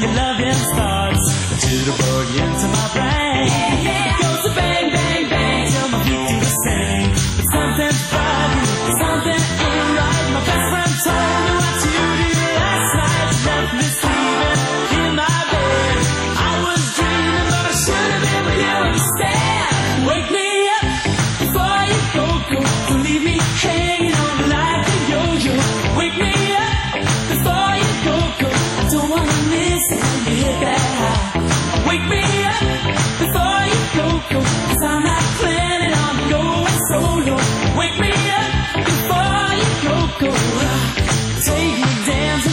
your loving starts to the boogie into my brain. It goes to bang, bang, bang till my feet do the same. But something's bugging, something ain't right. My best friend told me what you did last night. You left me sleeping in my bed. I was dreaming, but I should have been with you instead. Wake me up before you go. Don't leave me hanging on like a yo-yo. Wake me up before you go. I don't wanna miss it when you hit that high. Wake me up before you go. 'Cause I'm not planning on going solo. Wake me up before you go. Take me dancing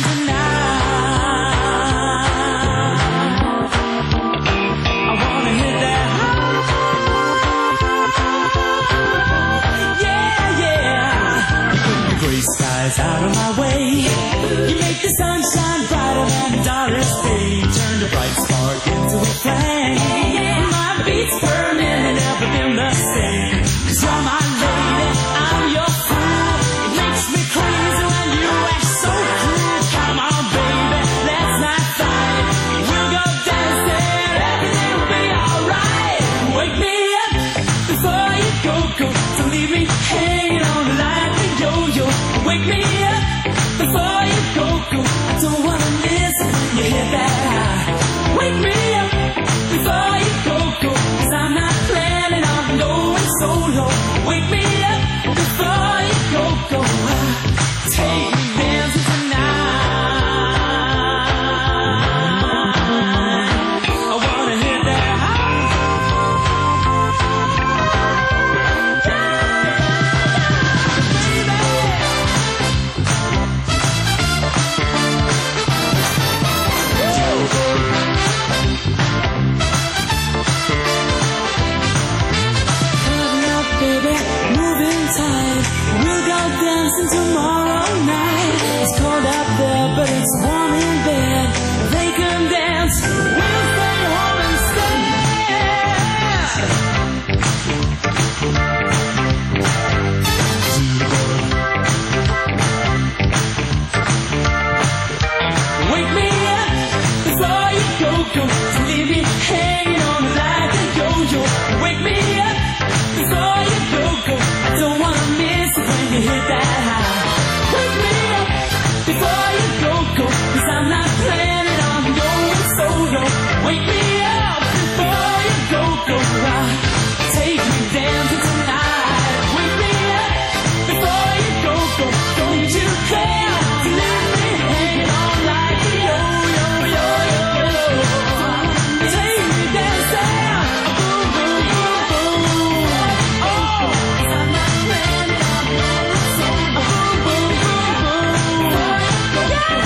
tonight. I wanna hit that high. Yeah, yeah. The gray skies out of my way. You make the sunshine brighter than the darkest day. Turn the bright spark into a flame. My beats burning and never been the same. 'Cause you're my lady, I'm your fool. It makes me crazy when you act so cool. Come on, baby, let's not fight. We'll go dancing, everything will be alright. Wake me up before you go. Don't leave me hanging on like a yo-yo. Wake me up before you go. I don't wanna miss it when you hit that high. Wake me up before you go. 'Cause I'm not planning on going solo. Wake me up before you go. Take me dancing tonight. I wanna hit that high. Tomorrow night, it's cold out there, but it's warm in bed. They can dance, we'll stay home instead. Wake me up before you go. Don't leave me hanging on like a yo-yo. Wake me up before you go. I don't wanna miss it when you hit that high. Wake me up before you go. 'Cause I'm not planning on going solo. Wake me up before you go. Take me dancing tonight. Wake me up before you go. Don't you care to leave me hanging on like a yo-yo. Take me dancing. Boom, boom, boom, boom. Oh, 'cause I'm not planning on going solo. Boom, boom, boom, boom. Yeah,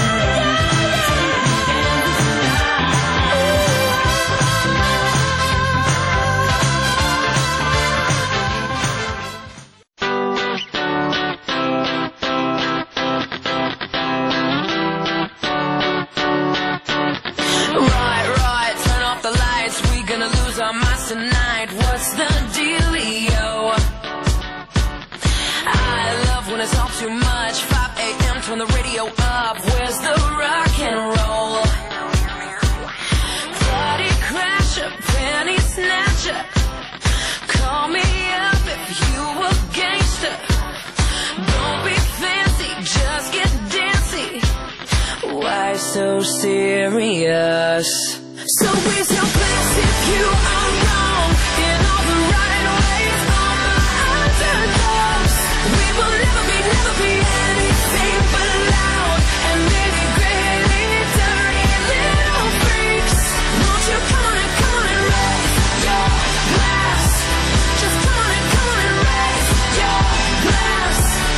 Right, turn off the lights. We gonna lose our minds tonight. What's the dealio? I love when it's all too much. 5 a.m. turn the radio up. Where's the rock and roll? Party crasher, penny snatcher. Call me up if you a gangster. Don't be fancy, just get dancy. Why so serious? So raise your glass if you are wrong in all the right ways. All the underdogs. We will never be anything but loud and maybe greatly dirty little freaks. Won't you come on and raise your glass? Just come on and raise your glass.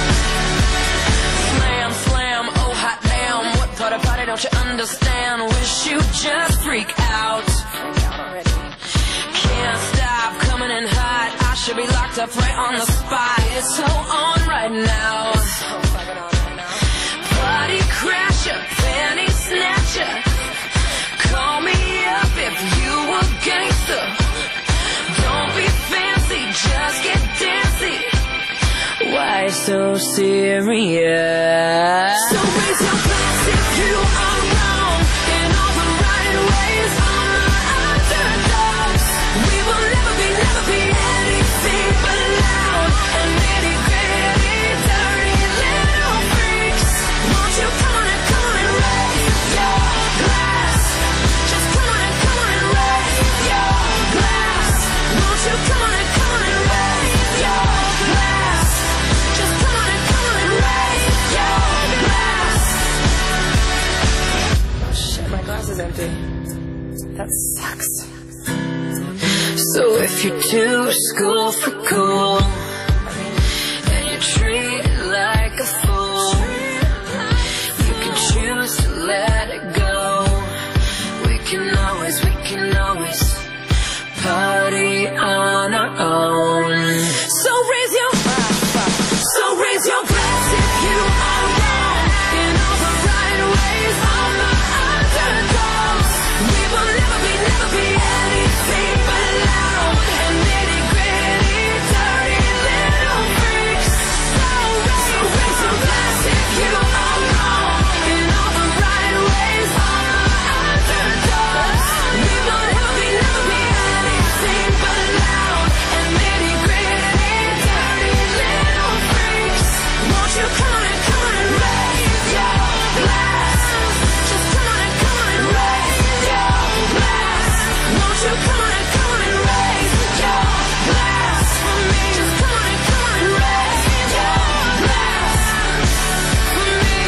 Slam, slam, oh hot damn. What part of party don't you understand? Wish you just freak out. Can't stop coming in hot. I should be locked up right on the spot. It's so on right now. Party crasher, penny snatcher. Call me up if you a gangster. Don't be fancy, just get dancy. Why so serious? So raise your glass if you are wrong in all the right That sucks. So if you're too school for cool and you treat it like a fool, you can choose to let it go. We can always party on our own. So raise your glass if you are wrong in all the right ways. All the underdogs. We will never be anything but loud and nitty-gritty, dirty little freaks. So raise your glass if you are wrong in all the right ways. All the underdogs. We will never be anything but loud and nitty-gritty, dirty little freaks. Won't you come on and raise your glass? Just come on and raise your glass. Won't you come on and raise your glass for me? Just come on and raise your glass for me.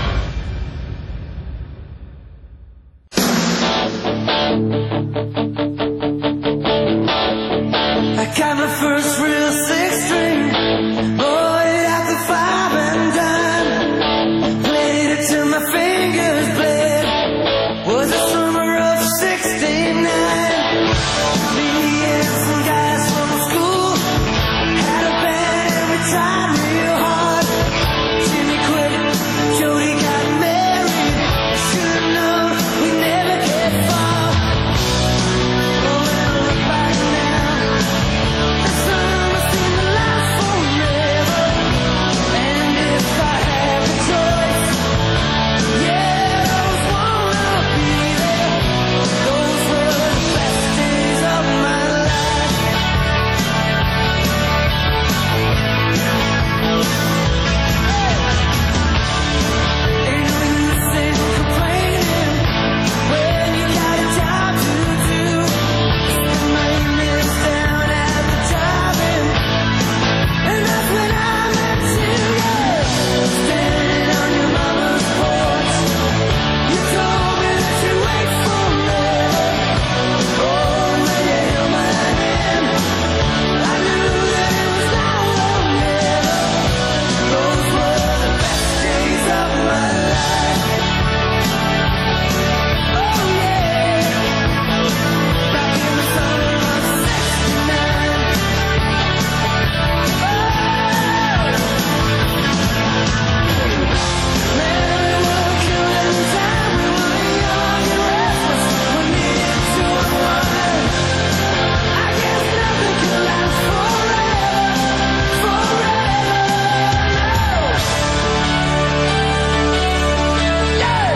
I got my first real six-string, bought it at the five and dime, played it till my fingers bled. Was the summer of '69. Me and some guys from school had a band and we tried real hard. Jimmy quit, Jody got married. Should've known we never get far. Oh, well, look back now. The summer seemed to last forever. And if I had the choice, yeah, I would wanna be there. Those were the best days of my life. Ain't no use in complaining when you got a job to do. My evenings down at the drive-in, and that's when I met you, yeah. Standing on your mama's porch, you told me that you'd wait forever. Oh, when you held my hand, I knew that it was now or never. Those were the best days of my life. Oh, yeah. Back in the summer of '69. Man, we were killing time. We were young and restless. We needed to unwind. I guess nothing could last forever, no. Yeah.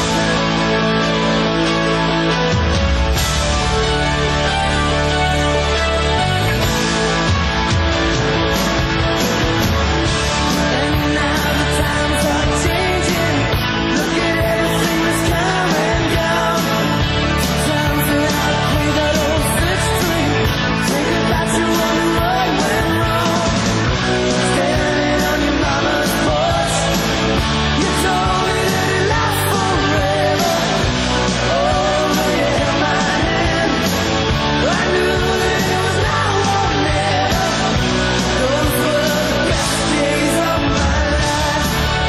And now the times are changing. Look at everything that's come and gone. Sometimes when I play that old six-string, think about you wondering what went wrong. Standing on your mama's porch, you told me that it lasts forever. Oh, when you held my hand, I knew that it was now or never. Those were the best days of my life.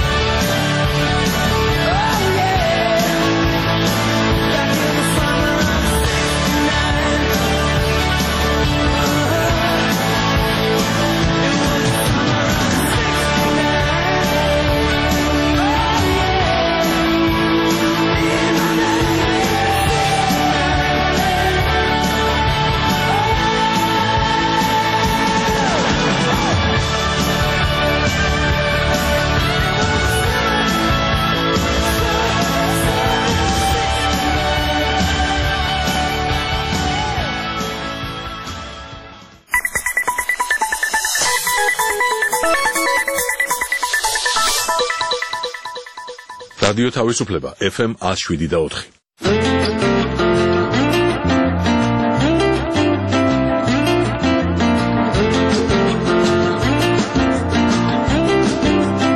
Oh, yeah. Back in the summer of '69. It was the summer of რადიო თავისუფლება FM 107.4.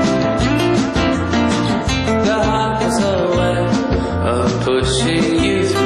The heart was a way of pushing you through.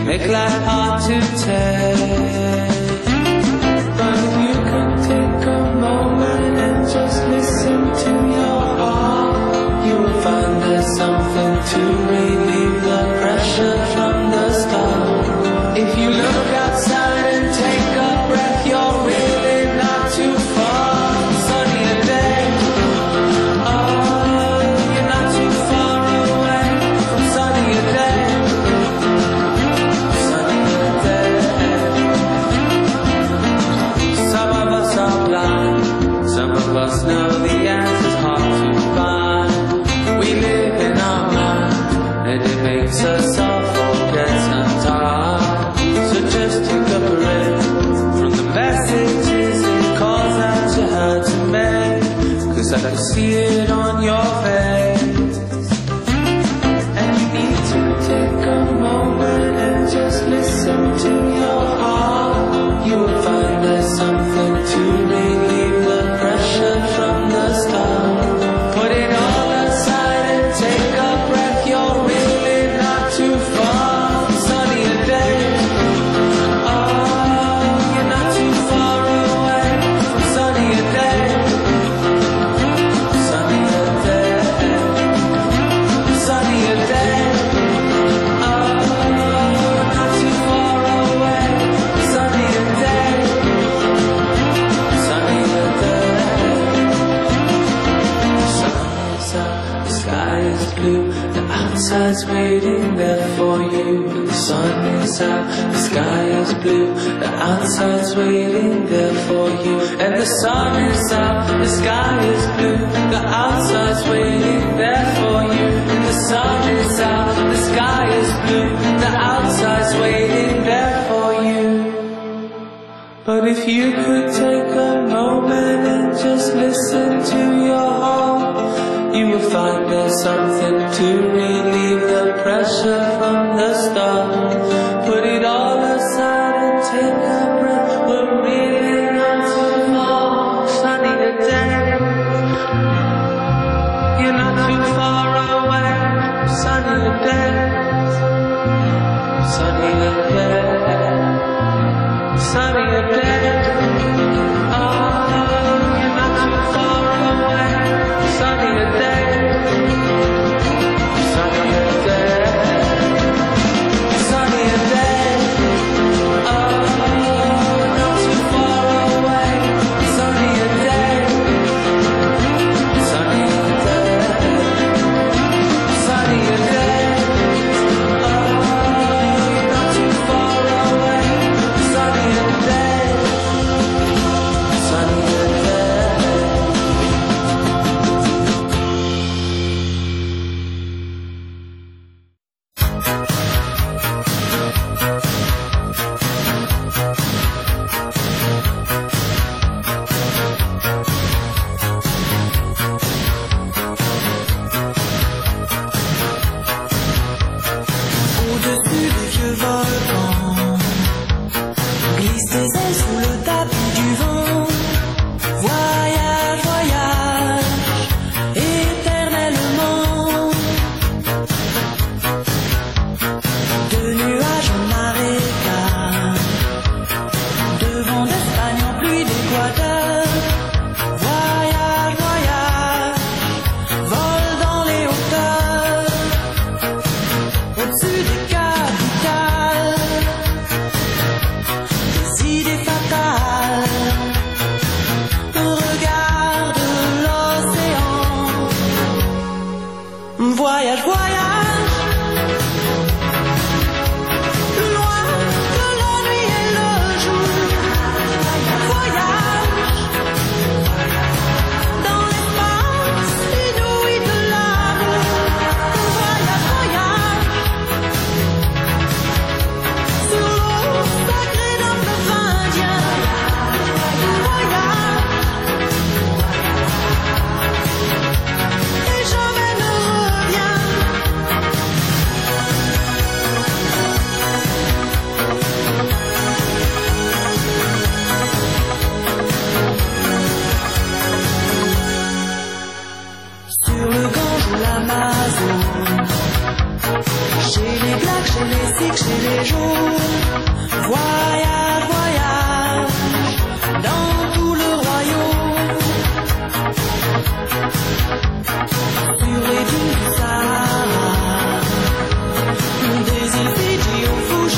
make life hard to take. But if you could take a moment and just listen to your heart, you will find there's something to relieve the pressure from the start. If you look outside and take a breath, you're really not too far. Sunny day, oh, you're not too far away from sunny day. Sunny day. Some of us are blind, some of us know the answer's hard to find. We live in our mind, and it makes us all forget sometimes. So just take a breath from the messages and calls that you had to make, 'cause I can see it on your face. And you need to take a moment and just listen to your heart. You will find there's something to relieve the pressure from the start. Put it all aside and take a breath, you're really not too far. Sunny day, oh, you're not too far away from sunny day. Sunny day, sunny day, oh, not too far away from sunny day. Sunny day. Sun's up, the sky is blue, the outside's waiting there for you. The sun is out, the sky is blue, the outside's waiting there for you. And the sun is out, the sky is blue, the outside's waiting there for you. And the sun is out, the sky is blue, the outside's waiting there for you. But if you could take a moment and just listen to your heart, you will find there's something to relieve the pressure from the start. Put it all aside and take a breath. We're really not too far. Sunny day, you're not too far away. Sunny day, sunny day, sunny day. Oh, you're not too far away. Sunny day, sunny day, sunny day. Oh, not too far away. Sunny day, sunny day, sunny day. Oh, you're not too far away. Sunny day.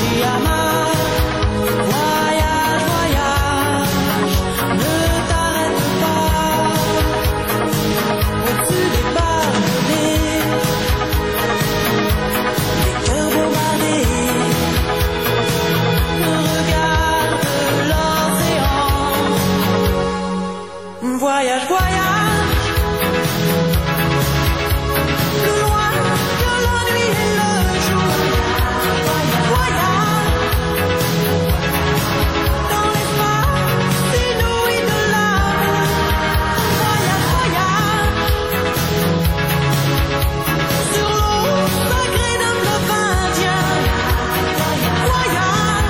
Fujiyama. Voyage, voyage, ne t'arrête pas. Au-dessus des barbelés, les cœurs bombardés, regarde l'océan. Voyage, voyage, plus loin que la nuit et le jour. Voyage, voyage, dans l'espace inouï de l'amour. Voyage, voyage, sur l'eau sacrée d'un fleuve indien. Voyage,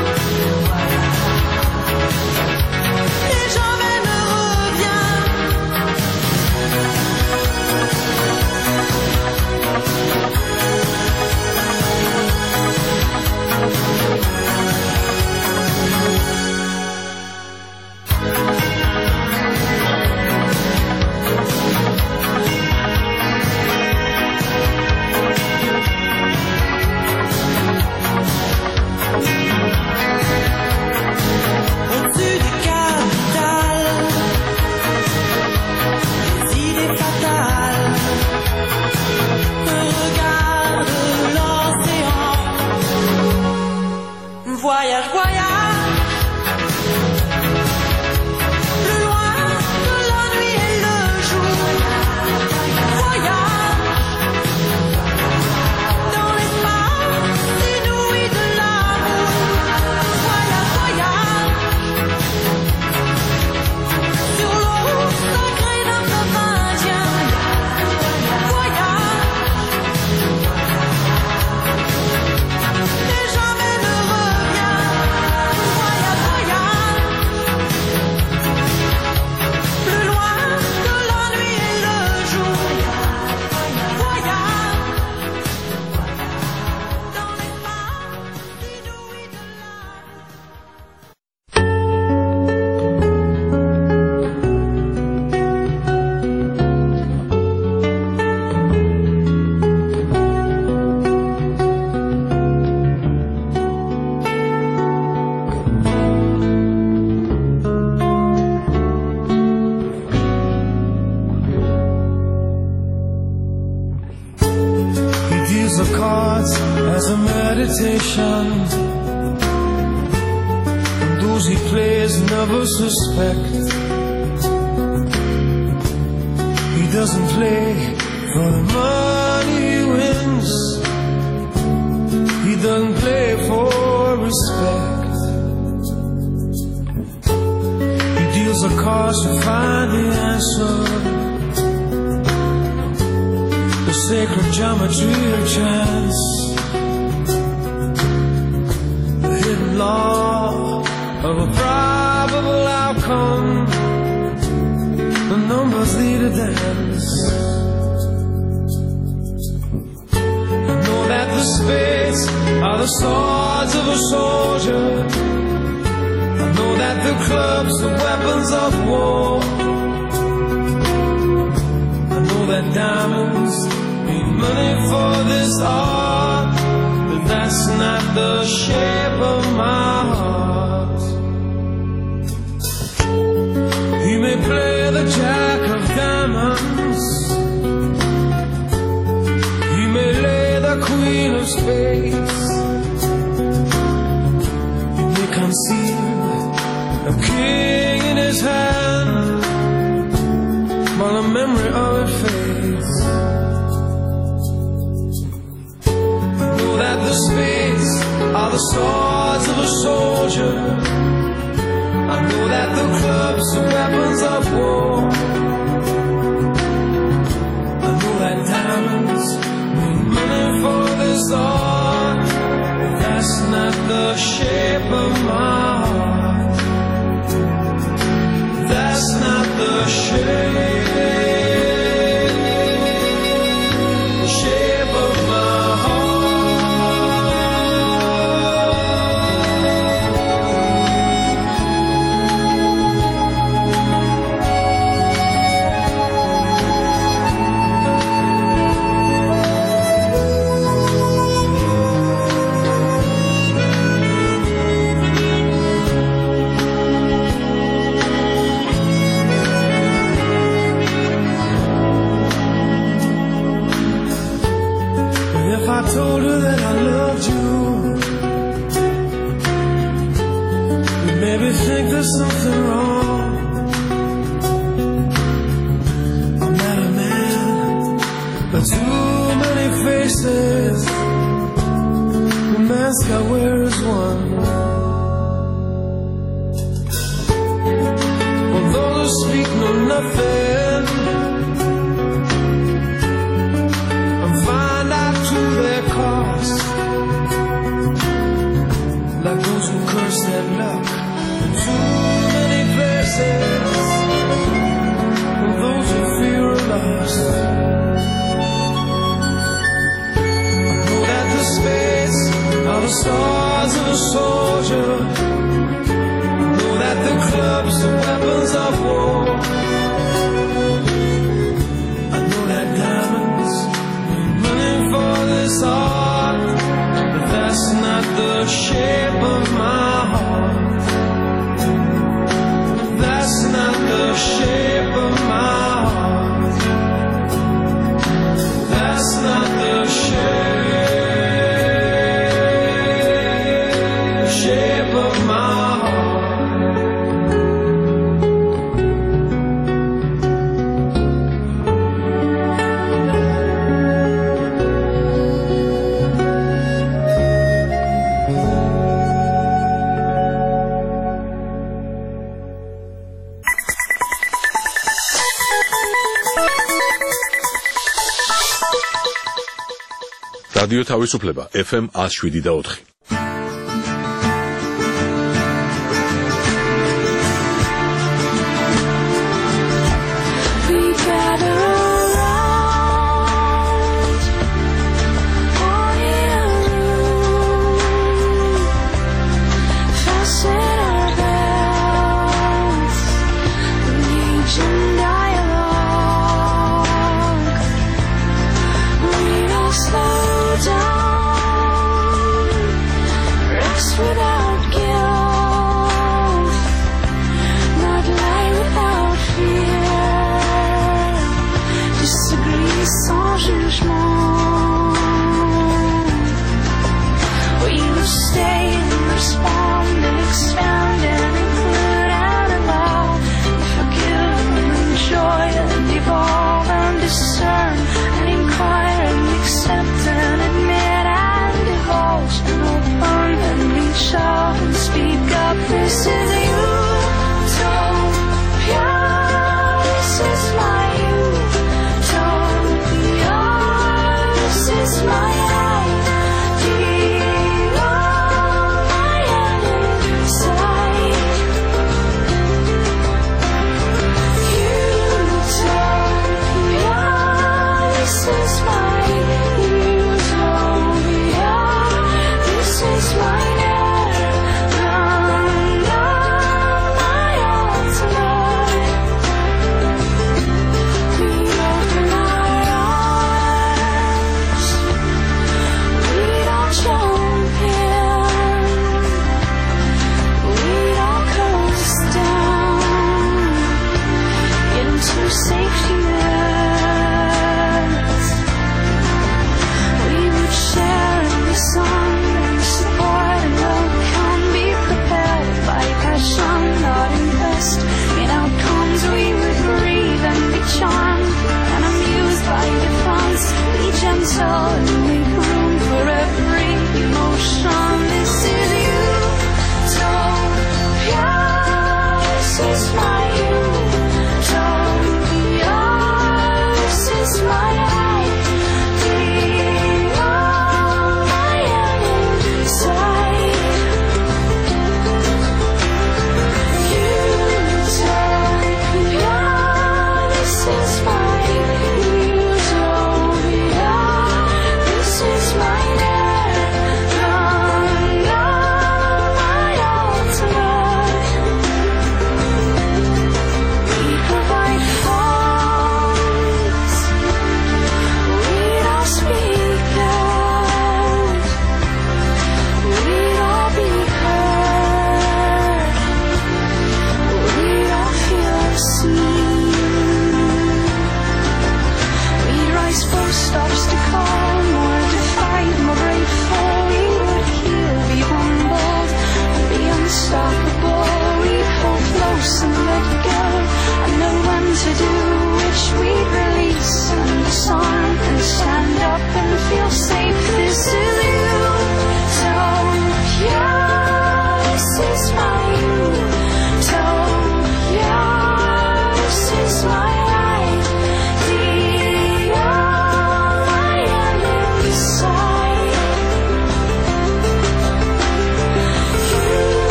et jamais ne reviens. Au-dessus des capitales, des idées fatales, regarde l'océan. Voyage, voyage, plus loin que la nuit et le jour. Voyage, dans l'espace inouï de l'amour. Voyage, voyage, sur l'eau sacrée d'un fleuve indien. Voyage, et jamais ne reviens. Voyage, voyage, plus loin que la nuit et le jour. Voyage, dans l'espace inouï de l'amour. He deals the cards as a meditation, and those he plays never suspect. He doesn't play for the money he wins. He doesn't play for respect. He deals the cards to find the answer, the sacred geometry of chance, the hidden law of a probable outcome. The numbers lead a dance. I know that the spades are the swords of a soldier. I know that the clubs are weapons of war. I know that diamonds need money for this art, but that's not the shape of my heart. He may play the jack of diamonds, he may lay the queen of spades, he may conceal a king in his hand, while the memory of it fades. I know that the spades are the swords of a soldier. I know that the clubs are weapons of war. I know that diamonds need money for this art, but that's not the shape of my heart. That's not the shape of my heart. think there's something wrong. I'm not a man, but too many faces. The mask I wear is one. Well, those who speak know nothing and find out to their cost. Like those who curse their luck in too many places, and those who fear are lost. I know that the spades are the stars of a soldier. I know that the clubs are weapons of war. I know that diamonds are running for this art, but that's not the shape of my heart. That's not the shape of my heart. That's not the shape of my heart. რადიო თავისუფლება FM 107.4. Without guilt, not lie without fear, disagree sans jugement. We will stay and respond and expand and include and allow, forgive and enjoy and evolve and discern and inquire and accept and admit and divulge and open and reach out.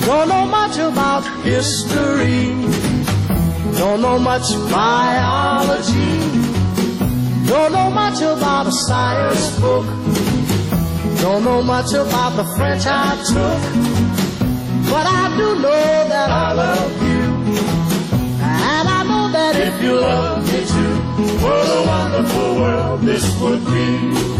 Don't know much about history. Don't know much biology. Don't know much about a science book. Don't know much about the French I took. But I do know that I love you. And I know that if you love me too, what a wonderful world this would be.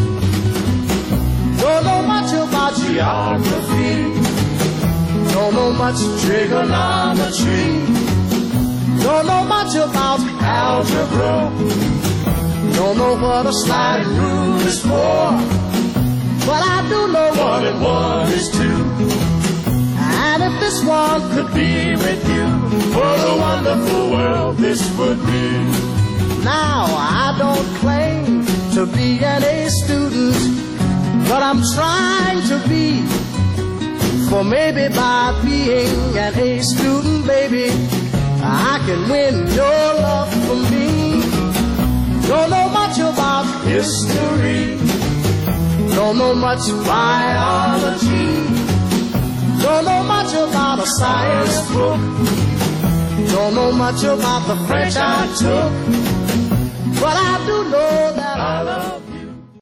Don't know much about geography. Don't know much trigonometry. Don't know much about algebra. Don't know what a sliding rule is for. But I do know 1 and 1 is 2. And if this one could be with you, what a wonderful world this would be. Now I don't claim to be an A student, but I'm trying to be. For maybe by being an A student, baby, I can win your love for me. Don't know much about history. Don't know much biology. Don't know much about a science book. Don't know much about the French I took. But I do know that I love you.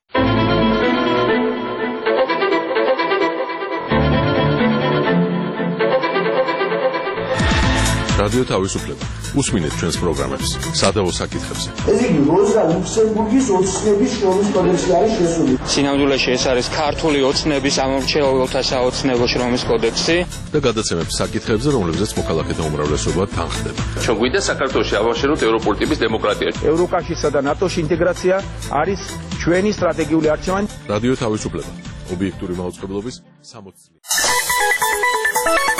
რადიო თავისუფლება. უსმინეთ ჩვენს პროგრამებს სადავო საკითხებზე. ეს იგი როზა ლუქსემბურგის ოცნების შრომის კოდექსში არის შესული. სინამდვილეში ეს არის ქართული ოცნების ამორჩეულთა საოცნებო შრომის კოდექსი და გადაცემებს საკითხებზე, რომლებზეც მოქალაქეთა უმრავლესობა თანხდება. ჩვენ გვინდა საქართველოში ავაშენოთ ევროპული ტიპის დემოკრატია. ევროკავშირსა და ნატოში ინტეგრაცია არის ჩვენი სტრატეგიული არჩევანი. რადიო თავისუფლება. ობიექტური მაუწყებლობის 60 წელი.